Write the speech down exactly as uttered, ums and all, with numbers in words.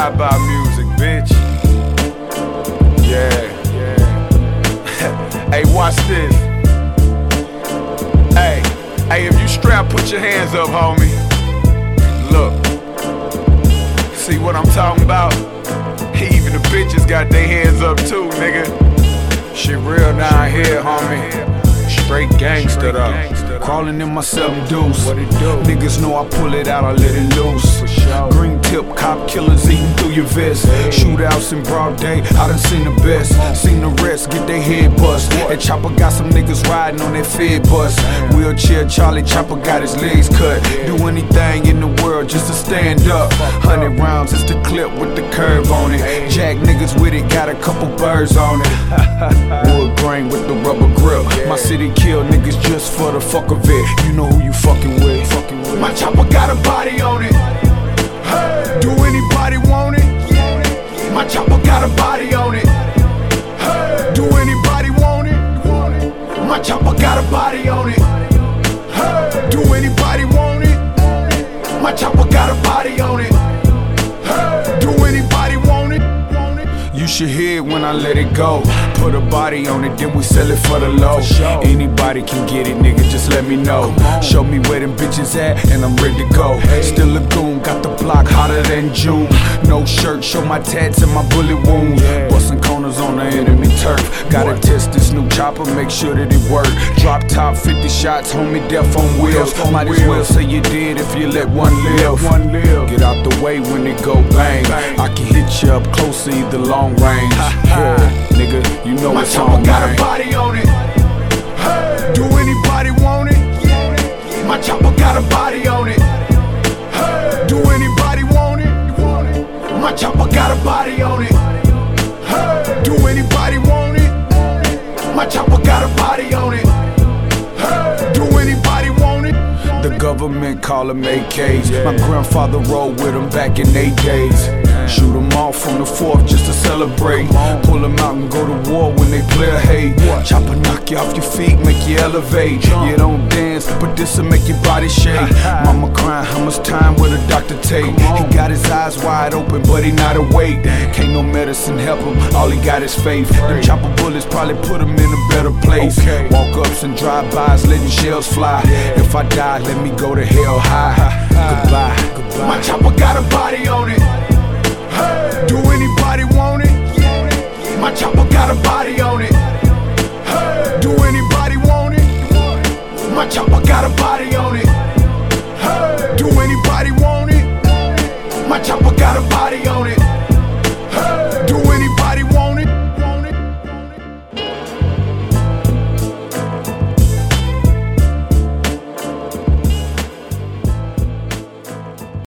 drive-by music, bitch. Yeah, yeah. Hey, watch this. Hey, hey, if you strapped, put your hands up, homie. Look, see what I'm talking about? Even the bitches got their hands up too, nigga. Shit real down here, homie. Straight gangsta though. Crawling in my seven deuce. Niggas know I pull it out, I let it loose. Green tip, cop killers eating through your vest. Shootouts in broad day, I done seen the best. Seen the rest get their head bust. And Chopper got some niggas riding on that Fed bus. Wheelchair Charlie, Chopper got his legs cut. Do anything in the world just to stand up. Hundred rounds is the clip with the curve on it. Jack niggas with it, got a couple birds on it. Wood grain with the rubber grip. My city kill niggas just for the fuck of it. You know who you fucking with. My chopper got a body on it. Hey. Do anybody want it? My chopper got a body on it. Hey. Do anybody want it? My chopper got a body on it. Hey. Do anybody want it? My chopper got a body on it. Hey. Do anybody want it? You should hear it when I let it go. Put a body on it, then we sell it for the low. Anybody can get it, nigga, just let me know. Show me where them bitches at, and I'm ready to go. Still a goon, got the block hotter than June. No shirt, show my tats and my bullet wounds. Busting corners on the enemy turf. Gotta test this new chopper, make sure that it work. Drop top, fifty shots, homie, death on wheels. Might as well say you did if you let one live. Get out the way when it go bang. I can hit you up close, either long range. Yeah, nigga, you know my it's chopper on, got man. a body on it. Hey. Do anybody want it? My chopper got a body on it. Hey. Do anybody want it? My chopper got a body on it. Hey. Do anybody want it? My chopper got a body on it. Hey. Do anybody want it? The government call them A Ks. My grandfather rode with them back in they days. Shoot them off from the fourth just to celebrate. Pull them out and go to war when they play a hate. Chopper knock you off your feet, make you elevate. You don't dance, but this'll make your body shake. Mama crying, how much time will the doctor take? He got his eyes wide open, but he not awake. Can't no medicine help him, all he got is faith. Them chopper bullets probably put him in a better place. Walk-ups and drive-bys, letting shells fly. If I die, let me go to hell high. Goodbye, goodbye. My chopper got a body on it. Hey. Do anybody want it? My chopper got a body on it. Hey. Do anybody want it? My chopper got a body on it.